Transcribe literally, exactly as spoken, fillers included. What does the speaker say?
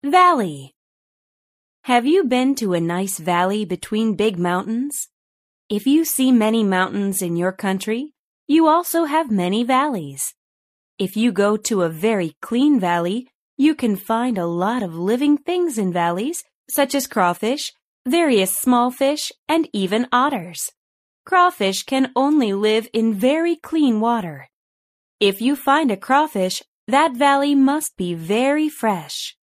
Valley. Have you been to a nice valley between big mountains? If you see many mountains in your country, you also have many valleys. If you go to a very clean valley, you can find a lot of living things in valleys, such as crawfish, various small fish, and even otters. Crawfish can only live in very clean water. If you find a crawfish, that valley must be very fresh.